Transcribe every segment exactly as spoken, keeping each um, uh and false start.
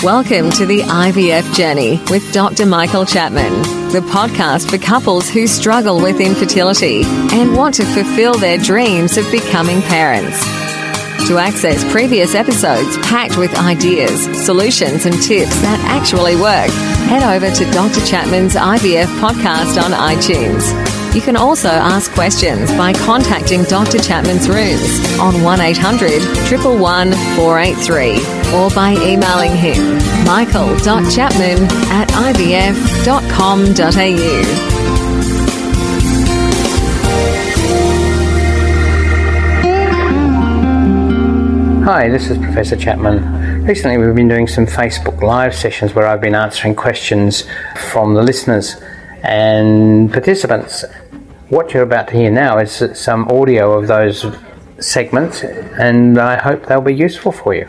Welcome to the I V F Journey with Doctor Michael Chapman, the podcast for couples who struggle with infertility and want to fulfill their dreams of becoming parents. To access previous episodes packed with ideas, solutions and tips that actually work, head over to Doctor Chapman's I V F podcast on iTunes. You can also ask questions by contacting Doctor Chapman's rooms on one eight hundred, one one one, four eight three or by emailing him michael dot chapman at i v f dot com dot a u. Hi, this is Professor Chapman. Recently we've been doing some Facebook Live sessions where I've been answering questions from the listeners and participants. What you're about to hear now is some audio of those segments, and I hope they'll be useful for you.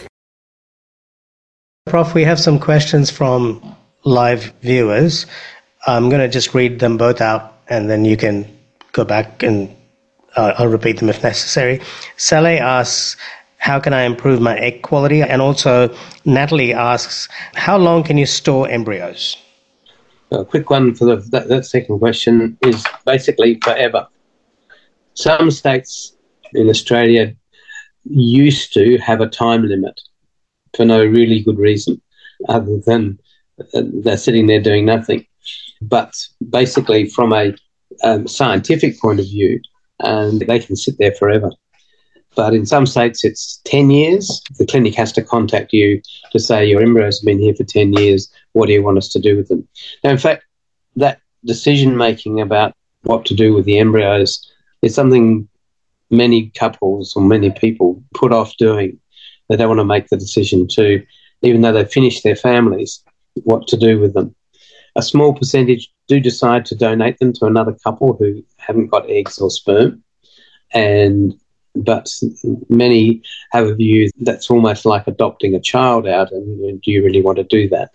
Prof, we have some questions from live viewers. I'm going to just read them both out, and then you can go back and uh, I'll repeat them if necessary. Saleh asks, how can I improve my egg quality? And also, Natalie asks, how long can you store embryos? A quick one for the, that, that second question is basically forever. Some states in Australia used to have a time limit for no really good reason other than uh, they're sitting there doing nothing. But basically from a um, scientific point of view, and they can sit there forever. But in some states, it's ten years. The clinic has to contact you to say, your embryos have been here for ten years. What do you want us to do with them? Now, in fact, that decision-making about what to do with the embryos is something many couples or many people put off doing. They don't want to make the decision to, even though they've finished their families, what to do with them. A small percentage do decide to donate them to another couple who haven't got eggs or sperm, and but many have a view that's almost like adopting a child out, and do you really want to do that?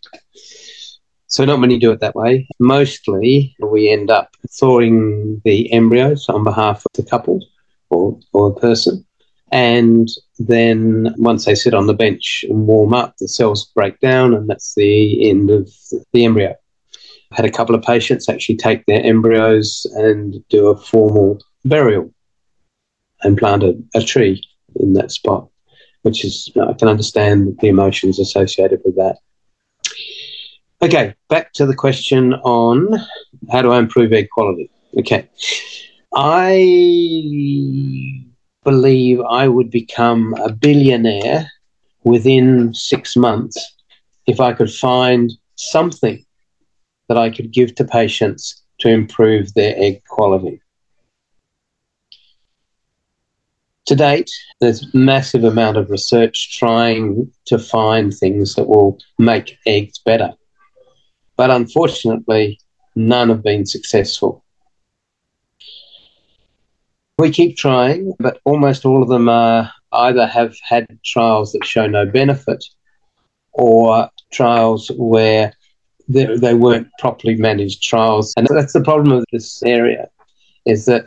So not many do it that way. Mostly we end up thawing the embryos on behalf of the couple or, or the person, and then once they sit on the bench and warm up, the cells break down, and that's the end of the embryo. I had a couple of patients actually take their embryos and do a formal burial and plant a, a tree in that spot, which is, I can understand the emotions associated with that. Okay, back to the question on how do I improve egg quality? Okay. I believe I would become a billionaire within six months if I could find something that I could give to patients to improve their egg quality. To date, there's a massive amount of research trying to find things that will make eggs better. But unfortunately, none have been successful. We keep trying, but almost all of them are either have had trials that show no benefit or trials where they, they weren't properly managed trials. And that's the problem with this area, is that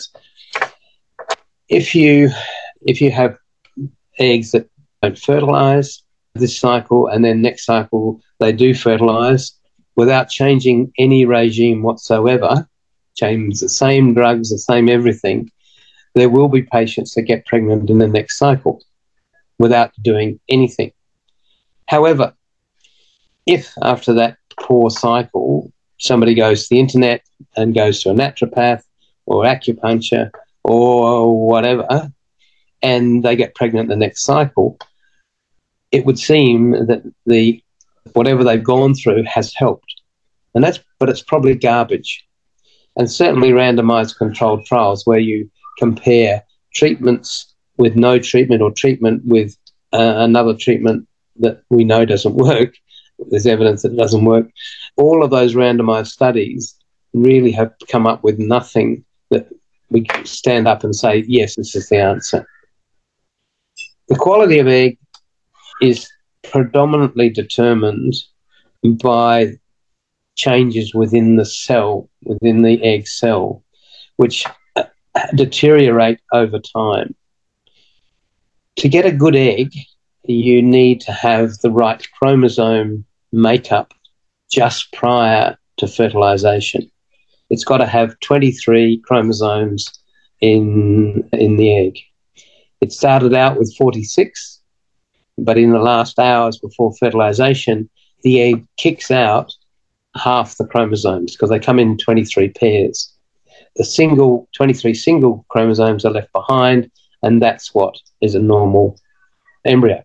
if you... If you have eggs that don't fertilise this cycle and then next cycle they do fertilise without changing any regime whatsoever, change the same drugs, the same everything, there will be patients that get pregnant in the next cycle without doing anything. However, if after that poor cycle somebody goes to the internet and goes to a naturopath or acupuncture or whatever, and they get pregnant the next cycle, it would seem that the whatever they've gone through has helped. And that's, but it's probably garbage. And certainly randomized controlled trials where you compare treatments with no treatment or treatment with uh, another treatment that we know doesn't work, there's evidence that it doesn't work. All of those randomized studies really have come up with nothing that we can stand up and say, yes, this is the answer. The quality of egg is predominantly determined by changes within the cell, within the egg cell, which deteriorate over time. To get a good egg, you need to have the right chromosome makeup just prior to fertilization. It's got to have twenty-three chromosomes in in the egg. It started out with forty-six, but in the last hours before fertilization, the egg kicks out half the chromosomes because they come in twenty-three pairs. The single twenty-three single chromosomes are left behind, and that's what is a normal embryo.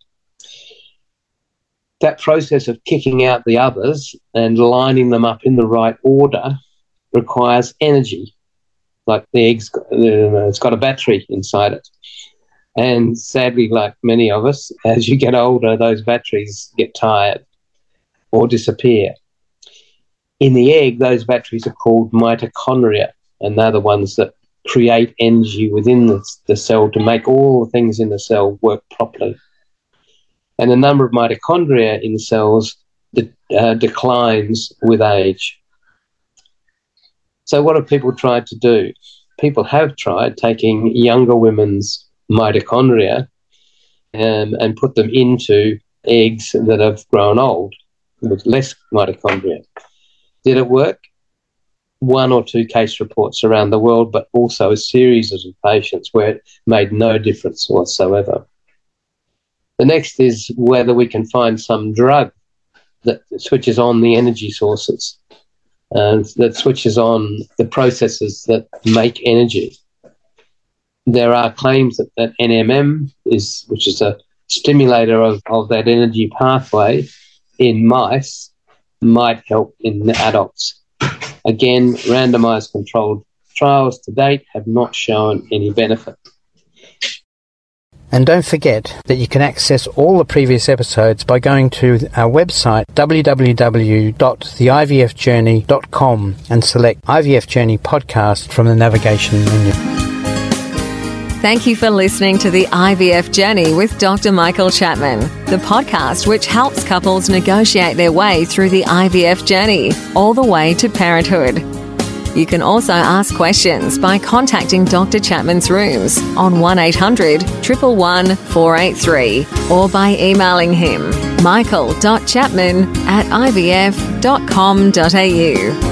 That process of kicking out the others and lining them up in the right order requires energy. Like the egg's got, it's got a battery inside it. And sadly, like many of us, as you get older, those batteries get tired or disappear. In the egg, those batteries are called mitochondria, and they're the ones that create energy within the, the cell to make all the things in the cell work properly. And the number of mitochondria in the cells de- uh, declines with age. So what have people tried to do? People have tried taking younger women's mitochondria um, and put them into eggs that have grown old with less mitochondria. Did it work? One or two case reports around the world, but also a series of patients where it made no difference whatsoever. The next is whether we can find some drug that switches on the energy sources and that switches on the processes that make energy. There are claims that, that N M M, is, which is a stimulator of, of that energy pathway in mice, might help in adults. Again, randomized controlled trials to date have not shown any benefit. And don't forget that you can access all the previous episodes by going to our website w w w dot the I V F journey dot com and select I V F Journey Podcast from the navigation menu. Thank you for listening to the I V F Journey with Doctor Michael Chapman, the podcast which helps couples negotiate their way through the I V F journey, all the way to parenthood. You can also ask questions by contacting Doctor Chapman's rooms on one eight hundred, one one one, four eight three or by emailing him michael dot chapman at I V F dot com dot a u.